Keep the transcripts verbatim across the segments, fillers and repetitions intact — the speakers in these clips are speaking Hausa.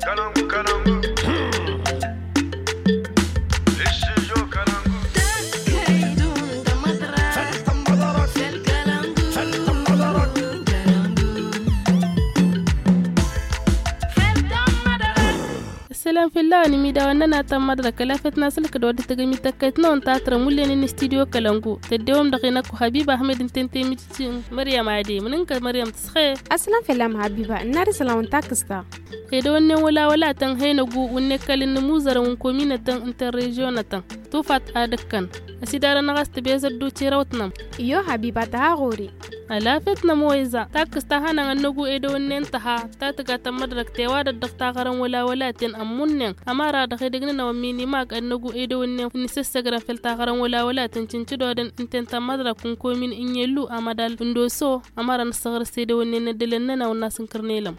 Salam fillah ni mi da wannan na tamar da kalafat na sulka da wadda ta gami takait na on tatra mulle ne studio Kalangu tadewam da kina ku Habiba Ahmed tente mi cin Maryam Ade mun ka Maryam tshe aslan fillam Habiba ina da salamun takista kai da wannan wala wala tan haina gu wonne kalin mu zaran komina tan inter region tan to fat adakkan asidara na gasta bezar do cirawtnam iyo Habiba ta hore alafet na moiza takista hanan annagu e da wannan taha ta taga tamar da tewa da dakta garan wala wala tin amunnen amara da kai digna na mini mak annagu e da wannan ni sassagra felta garan wala wala tin cinci do dan inten tamar da kun komin in yellu amadal ndo so amara na sagar sai da wannan na dilan na wannan sun karnelam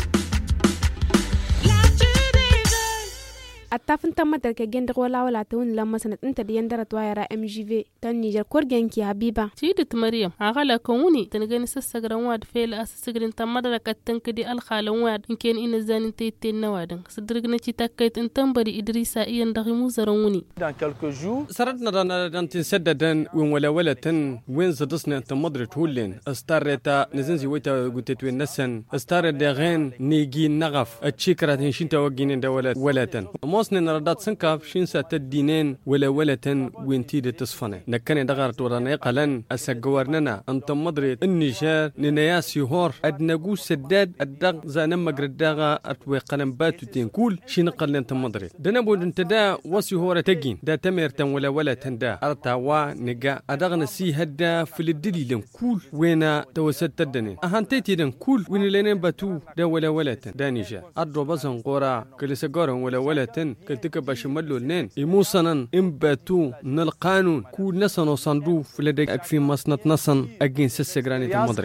attafin tamma da ke genda wala wala ta wani lamma sanat inta da yandara to yara M G V tan Niger korgen ki Habiba tidit Maryam agala kan wuni tan gani sassagran wad fel assigrin tamma da kattan kidi al khalan wad in ken ina zanin tayten nawadan sidirgna ci takkait in tambari Idrissa iyan da mu zaran wuni dans quelques jours saratna dan dan tin saddadan win wala wala tan win zadusna tamadri tulin astareta nazinzi wita gutet win nasan astar da ghan nigi nagaf atchikrat shinta waginin da wala wala tan موسن نردات سنكاف شينسا تدينين ولا ولتن وينتي تصفنه نكن دغار توراني قلن اسغورننا انت مدري النيجر ننياس يهور ادنغو سداد الدغ زانم مغرداغا اتوي قلن باتو تنكول شي نقل انت مدري دنبو انتدا وسي هور تجين دا تمرتن ولا ولتن دا ارتاوا نغا ادغنا سي هدا في الدليل كول وينا توسد دنين اهانتيتي دن كول وين لين باتو دا ولا ولتن دا نيجر ادرو بزن قورا كل سغورن ولا ولتن كلتك باش ملو لين يموسنا امباتو نالقانون كو نسن وصندو في لديك اكفي مسنت نسن اجين سسغراني المدري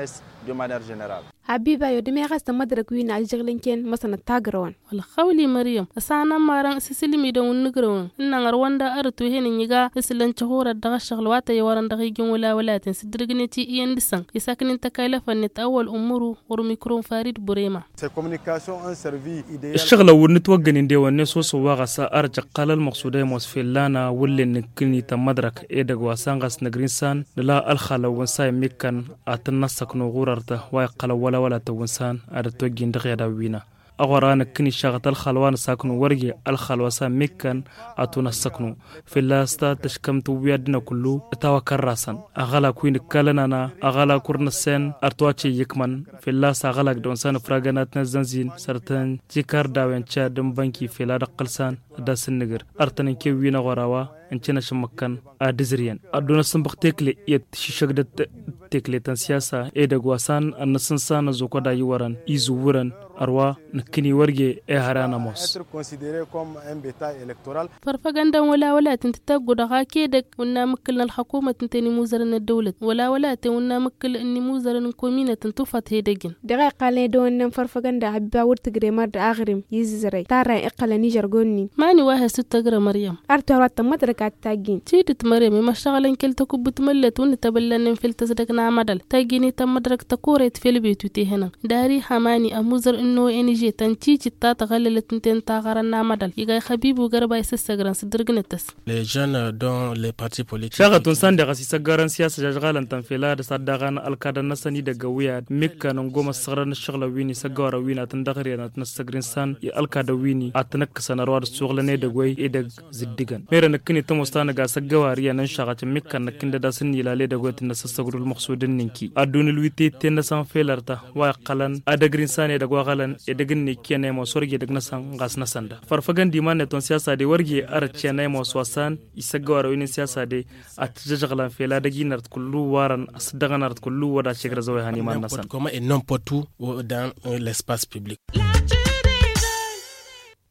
Habiba yo deme gasta madrak wina ajiglen ken masana tagrawan wal khawli Maryam asana maran sisilimi da wonnugrawon inna ngarwanda artu henin yiga islan chahura daga shaglwata yawaran daga gin wala walatin sidirgne ti iyan disan isaknin takalafa net awal umuru wur mikron Farid Burema ces communications ont servi idéal الشغل ونتوجن دي ونسوس واغسا ارجع قلل مقصوده مسفلانا ولن كني تمدرك ايدغ واسانغس نغرينسان لا الخلا ونساي ميكن اتنسك نغوررته واي قلو ولا ولا توسان ارتوجين دغيدا وينا أغرانا كني شغط الخلوان ساكنو ورقي الخلوسا مكان أتونا ساكنو في اللاستا تشكمت ويادنا كلو تاوكر راسا أغلا كوين كالنانا أغلا كورنسين أرتواتي يكمن في اللاسا أغلا دونسان فراغانات نزنزين سرطان جيكار داوين چا دمبانكي في لا دقلسان داس النجر أرتنين كي وينا غراوا انچنا شمكان ادزريان ادونا سمبخ تكلي يت ششغدت تكلي تن سياسه ايدغواسان انسنسان زوكودا يوران يزورن arwa nakini warge e harana mos être considéré comme un bétail électoral farfaganda wala wala tintaggo da hakede wonna mukal الحكومه تنتني موزرن الدوله ولا ولا تننا مكل اني موزرن كومينه تنتفت هيدجن دقيق قال دون فرفغندا حبا ورتغري مرد اغرم يززري ترى اقل نيجر غوني ماني واه ستغرا مريم ارتو رات مدركات تاجين تيدت مريم ما شغلن كلتا كبت ملت ونتبلن في التصدقنا مدل تاجيني تمدرك تكوريت في البيت تي هنا داري حماني اموزر انه انجي تنتيجي تا تغللت انتن تاغرنا مدل يغاي حبيبو غربا يسسغران سدرغنتس les jeunes dans les partis politiques شغتون سان دغسي سغران سياسه جغالن تنفيلا د صدغان الكادن نسني دغ ويا مكن غوم سغران الشغله ويني سغورا وينا تندغرينا تنسغرين سان الكاد ويني اتنك سنرواد سوغلني دغوي ادغ زدغان ميرن كني تمستان غا سغواريا نن شغات مكن كند داسن يلالي دغوت نسسغر المقصود نينكي ادون الويتي تن سان فيلرتا واي قلن ادغرين سان دغوا قلن ادغن ني كيني مو سورغي دغ نسان غاس نساندا فرفغان دي مان تون سياسه دي ورغي ارچناي مو سوسان يسغورا ويني سياسه دي اتجغلا فيلا دغينرت كلو وارن اصدغنرت كلو ودا شيغر زوي هاني مان نسان comment et n'importe où dans l'espace public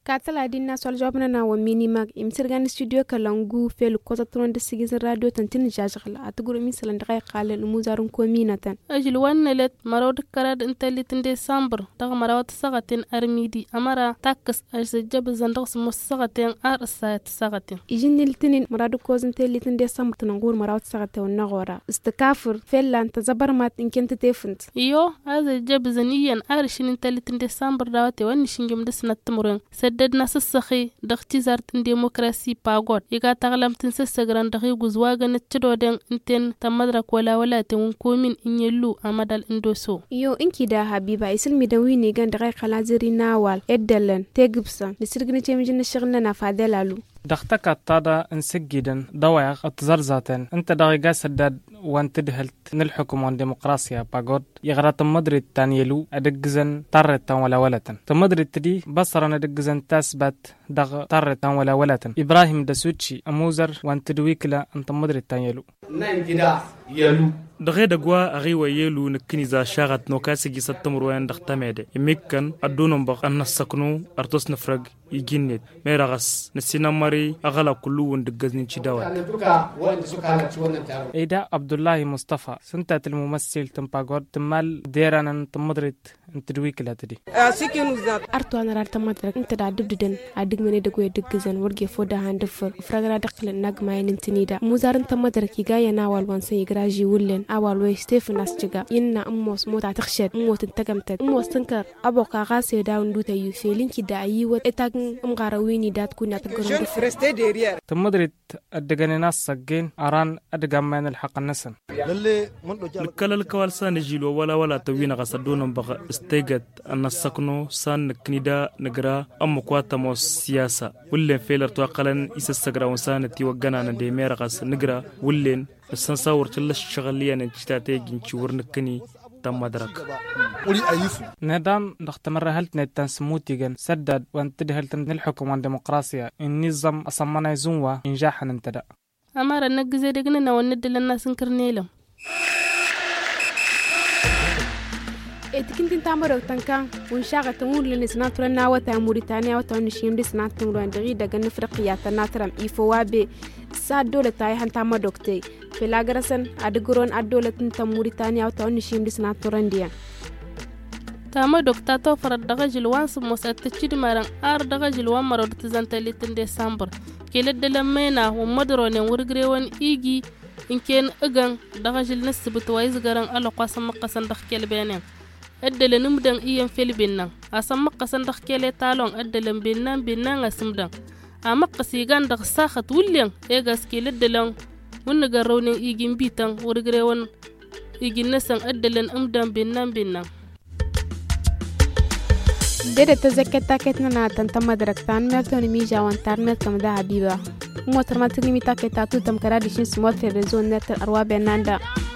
katala dinna sol jobna na wa minimag imsirgan studio kalangu fel kota tron de sigizin radio tantin jajgala atuguru misalan daqay qalen muzarun kominatan ajil wannelet marod karad intalitin december dag marawat sagatin armidi amara takas ajjab zandags musagatin ar sayt sagatin ijiniltinin maradu kozin telitin december tangur marawat sagatin nagora istakafur felan tazabar mat inkent tefint iyo ajjab zaniyan arshin intalitin december dawate wani shingim desnat tumuren سدد ناس السخي دختي زارت ديمقراسي باغود يغا تغلم تنسسغران دخي غزواغن تشدودن انتن تمدرك ولا ولا تنكومين انيلو امدال اندوسو يو انكي دا حبيبه اسلمي دويني غان دغاي خلازري ناوال ادلن تيغبسن نسرغني تيمجن شغلنا فادلالو دختك الطادة انسجدا ضويق اتزرزاتن انت دغيقا سداد وانت دهلت نلحكم عن ديمقراسيا باغود يغرا تمدري تانيلو ادقزن طرتا ولا ولتن تمدري تدي بصرا ادقزن تاسبت دغ طرتا ولا ولتن ابراهيم دسوتشي اموزر وانت دويكلا انت مدري تانيلو نان جدا يلو دغه دغوا اغي ويلو نكنيزا شاغت نوكاسي ستمر وين دختميده يمكن ادونم بق ان سكنو ارتوس نفرق يجنيت ميراغس نسينا مري اغلا كلو وندغزني تشداوات ايدا عبد الله مصطفى سنتات الممثل تمباغود تمال ديران تمدريت انت دويكلا تدي arto anar tamadrak inta da dubduden adig mene da goy dugzan warge foda handfur fragra dakle nagma yin tinida muzarin tamadrak ki gaya na walwan sai graji wullen awal way stephen asjiga inna ammos mota takhshed mota tagamta ammos tankar aboka gase da nduta yu felinki da ayi wa etag amgara wini dat kuna tagaron تمدريت ادغني ناس سجين اران ادغمان الحق النسن لكل الكوالسان جيلو ولا ولا توينا قصدون بق استيغت ان سكنو سان كنيدا نغرا ام كواتمو سياسه ولين فيلر توقلن يسسغرا وسان تي وغنا ندي ميرقس نغرا ولين السنساور تلش شغليا نجتاتي جنچ ورنكني تمدرك نظام نختمر هلت نتان سموتيغن سدد وانتدي هلت نلحكم عن ديمقراسيا النظام اصمنا يزوا انجاحا انتدى امار نغزي دغنا وند لنا سنكرنيلم etikintin tamaro tankan un shaga tamur lin isnatro na wata Mauritania wata nishim dis natro ndiri daga nifriqiya tanatram ifo wabe sa dole tay hanta ma dokte pelagarasan adguron adole tan Mauritania wata nishim dis natro ndiya tama dokta to farad daga jilwan sumos atchid maran ar daga jilwan marod tizantalitin December kele delamena wa madrone wurgrewan igi inken agan daga jil nasbut wayz garan ala qasam qasan dakhkel benen adala numdan iyan filbinnan asam qasan dakhkel talon adala binnan binnan asmdan ama qasigan dag sakhat wullen egas kele delan wunna garawnen igin bitan wurgrewan igin nasan adalan umdan binnan binnan dede tazaketa ketna tanta madraktan merton mi jawantar mertom da habiba motar matni mi taketa tutam karadishin smot fe rezon net arwa benanda